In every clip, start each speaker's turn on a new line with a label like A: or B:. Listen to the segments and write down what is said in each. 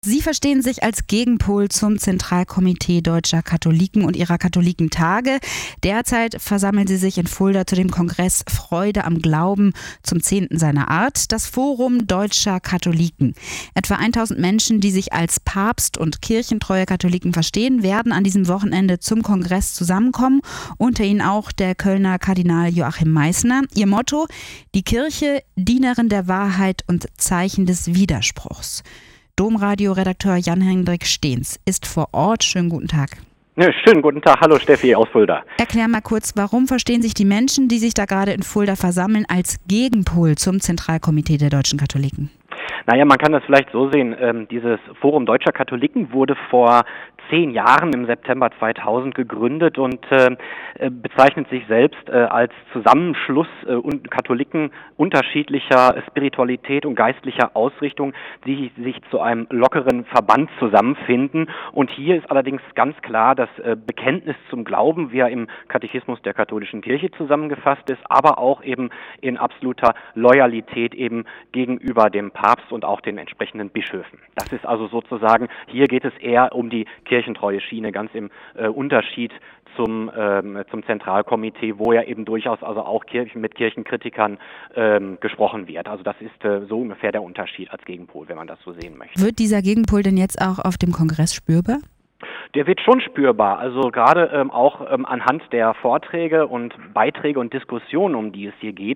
A: Sie verstehen sich als Gegenpol zum Zentralkomitee Deutscher Katholiken und ihrer Katholikentage. Derzeit versammeln sie sich in Fulda zu dem Kongress Freude am Glauben zum 10. seiner Art, das Forum Deutscher Katholiken. Etwa 1000 Menschen, die sich als Papst- und kirchentreue Katholiken verstehen, werden an diesem Wochenende zum Kongress zusammenkommen. Unter ihnen auch der Kölner Kardinal Joachim Meissner. Ihr Motto: Die Kirche, Dienerin der Wahrheit und Zeichen des Widerspruchs. Domradio-Redakteur Jan-Hendrik Steens ist vor Ort. Schönen guten Tag.
B: Ja, schönen guten Tag. Hallo Steffi aus Fulda.
A: Erklär mal kurz, warum verstehen sich die Menschen, die sich da gerade in Fulda versammeln, als Gegenpol zum Zentralkomitee der deutschen Katholiken?
B: Naja, man kann das vielleicht so sehen, dieses Forum Deutscher Katholiken wurde vor 10 Jahren im September 2000 gegründet und bezeichnet sich selbst als Zusammenschluss Katholiken unterschiedlicher Spiritualität und geistlicher Ausrichtung, die sich zu einem lockeren Verband zusammenfinden. Und hier ist allerdings ganz klar das Bekenntnis zum Glauben, wie er im Katechismus der katholischen Kirche zusammengefasst ist, aber auch eben in absoluter Loyalität eben gegenüber dem Papst und auch den entsprechenden Bischöfen. Das ist also sozusagen, hier geht es eher um die kirchentreue Schiene, ganz im Unterschied zum Zentralkomitee, wo ja eben durchaus also auch mit Kirchenkritikern gesprochen wird. Also das ist so ungefähr der Unterschied als Gegenpol, wenn man das so sehen möchte.
A: Wird dieser Gegenpol denn jetzt auch auf dem Kongress spürbar?
B: Der wird schon spürbar, also gerade auch anhand der Vorträge und Beiträge und Diskussionen, um die es hier geht.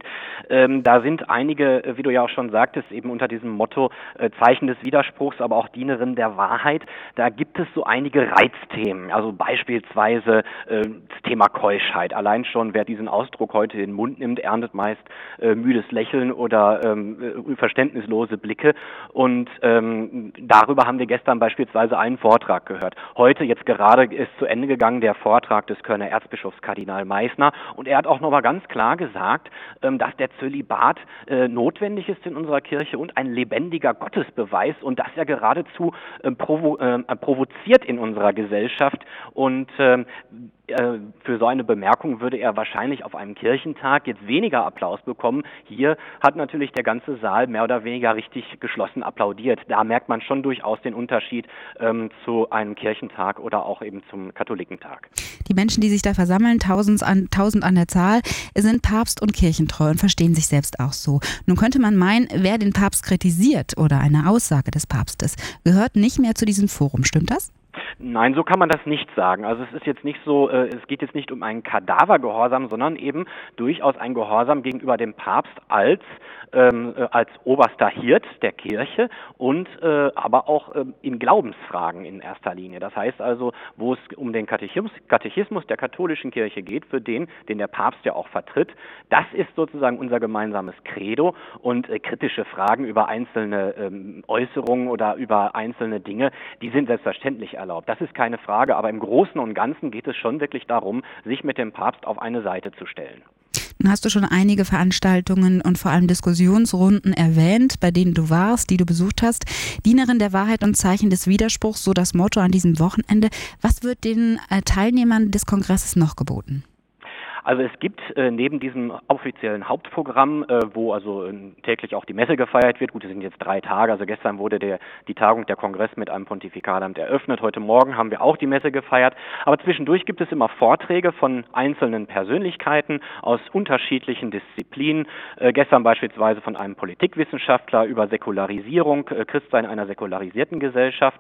B: Da sind einige, wie du ja auch schon sagtest, eben unter diesem Motto Zeichen des Widerspruchs, aber auch Dienerin der Wahrheit. Da gibt es so einige Reizthemen, also beispielsweise das Thema Keuschheit. Allein schon, wer diesen Ausdruck heute in den Mund nimmt, erntet meist müdes Lächeln oder verständnislose Blicke. Und darüber haben wir gestern beispielsweise einen Vortrag gehört. Heute, jetzt gerade, ist zu Ende gegangen der Vortrag des Kölner Erzbischofs Kardinal Meissner und er hat auch nochmal ganz klar gesagt, dass der Zölibat notwendig ist in unserer Kirche und ein lebendiger Gottesbeweis und dass er geradezu provoziert in unserer Gesellschaft und für so eine Bemerkung würde er wahrscheinlich auf einem Kirchentag jetzt weniger Applaus bekommen. Hier hat natürlich der ganze Saal mehr oder weniger richtig geschlossen applaudiert. Da merkt man schon durchaus den Unterschied zu einem Kirchentag oder auch eben zum Katholikentag.
A: Die Menschen, die sich da versammeln, 1000 an der Zahl, sind Papst- und kirchentreu und verstehen sich selbst auch so. Nun könnte man meinen, wer den Papst kritisiert oder eine Aussage des Papstes, gehört nicht mehr zu diesem Forum. Stimmt das?
B: Nein, so kann man das nicht sagen. Also es ist jetzt nicht so, es geht jetzt nicht um einen Kadavergehorsam, sondern eben durchaus ein Gehorsam gegenüber dem Papst als oberster Hirt der Kirche und aber auch in Glaubensfragen in erster Linie. Das heißt also, wo es um den Katechismus der katholischen Kirche geht, für den der Papst ja auch vertritt, das ist sozusagen unser gemeinsames Credo und kritische Fragen über einzelne Äußerungen oder über einzelne Dinge, die sind selbstverständlich erlaubt. Das ist keine Frage, aber im Großen und Ganzen geht es schon wirklich darum, sich mit dem Papst auf eine Seite zu stellen.
A: Nun hast du schon einige Veranstaltungen und vor allem Diskussionsrunden erwähnt, bei denen du warst, die du besucht hast. Dienerin der Wahrheit und Zeichen des Widerspruchs, so das Motto an diesem Wochenende. Was wird den Teilnehmern des Kongresses noch geboten?
B: Also es gibt neben diesem offiziellen Hauptprogramm, wo also täglich auch die Messe gefeiert wird, gut, es sind jetzt 3 Tage, also gestern wurde die Tagung der Kongress mit einem Pontifikalamt eröffnet, heute Morgen haben wir auch die Messe gefeiert, aber zwischendurch gibt es immer Vorträge von einzelnen Persönlichkeiten aus unterschiedlichen Disziplinen, gestern beispielsweise von einem Politikwissenschaftler über Säkularisierung, Christsein einer säkularisierten Gesellschaft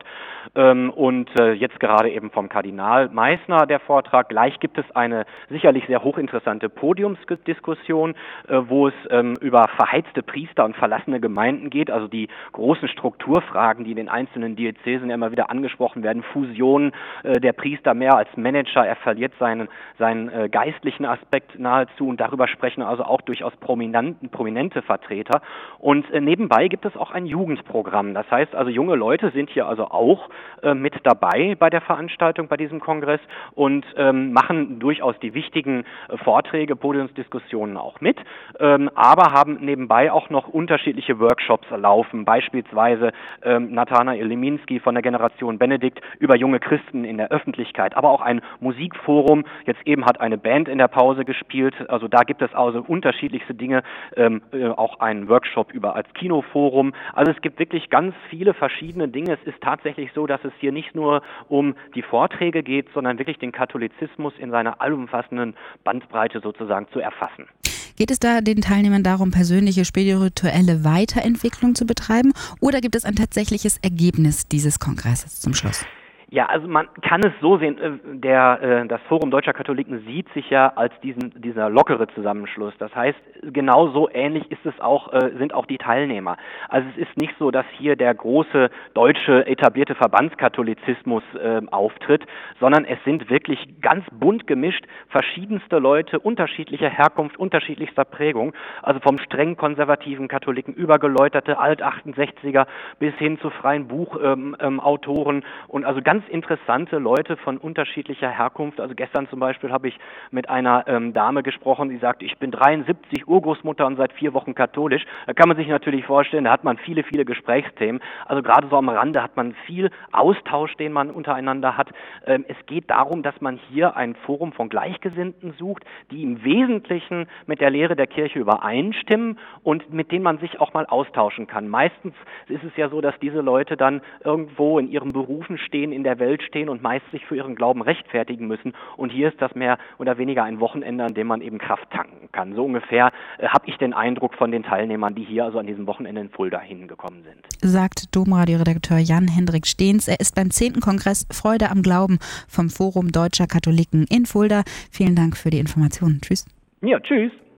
B: und jetzt gerade eben vom Kardinal Meissner der Vortrag. Gleich gibt es eine sicherlich sehr hochinteressante Podiumsdiskussion, wo es über verheizte Priester und verlassene Gemeinden geht, also die großen Strukturfragen, die in den einzelnen Diözesen immer wieder angesprochen werden, Fusion der Priester mehr als Manager, er verliert seinen geistlichen Aspekt nahezu und darüber sprechen also auch durchaus prominente Vertreter und nebenbei gibt es auch ein Jugendprogramm, das heißt also junge Leute sind hier also auch mit dabei bei der Veranstaltung, bei diesem Kongress und machen durchaus die wichtigen Vorträge, Podiumsdiskussionen auch mit, aber haben nebenbei auch noch unterschiedliche Workshops laufen, beispielsweise Nathanael Leminski von der Generation Benedikt über junge Christen in der Öffentlichkeit, aber auch ein Musikforum. Jetzt eben hat eine Band in der Pause gespielt, also da gibt es also unterschiedlichste Dinge, auch einen Workshop als Kinoforum. Also es gibt wirklich ganz viele verschiedene Dinge. Es ist tatsächlich so, dass es hier nicht nur um die Vorträge geht, sondern wirklich den Katholizismus in seiner allumfassenden Bandbreite sozusagen zu erfassen.
A: Geht es da den Teilnehmern darum, persönliche spirituelle Weiterentwicklung zu betreiben, oder gibt es ein tatsächliches Ergebnis dieses Kongresses zum Schluss?
B: Ja, also man kann es so sehen, das Forum Deutscher Katholiken sieht sich ja als dieser lockere Zusammenschluss. Das heißt, genauso ähnlich sind auch die Teilnehmer. Also es ist nicht so, dass hier der große deutsche etablierte Verbandskatholizismus auftritt, sondern es sind wirklich ganz bunt gemischt verschiedenste Leute unterschiedlicher Herkunft, unterschiedlichster Prägung, also vom streng konservativen Katholiken über geläuterte Alt-68er bis hin zu freien Buchautoren und also ganz interessante Leute von unterschiedlicher Herkunft. Also gestern zum Beispiel habe ich mit einer Dame gesprochen, die sagt, ich bin 73, Urgroßmutter und seit 4 Wochen katholisch. Da kann man sich natürlich vorstellen, da hat man viele, viele Gesprächsthemen. Also gerade so am Rande hat man viel Austausch, den man untereinander hat. Es geht darum, dass man hier ein Forum von Gleichgesinnten sucht, die im Wesentlichen mit der Lehre der Kirche übereinstimmen und mit denen man sich auch mal austauschen kann. Meistens ist es ja so, dass diese Leute dann irgendwo in ihren Berufen stehen, in der Welt stehen und meist sich für ihren Glauben rechtfertigen müssen. Und hier ist das mehr oder weniger ein Wochenende, an dem man eben Kraft tanken kann. So ungefähr habe ich den Eindruck von den Teilnehmern, die hier also an diesem Wochenende in Fulda hingekommen sind.
A: Sagt Domradio-Redakteur Jan-Hendrik Stehns. Er ist beim 10. Kongress Freude am Glauben vom Forum Deutscher Katholiken in Fulda. Vielen Dank für die Informationen. Tschüss.
B: Ja, tschüss.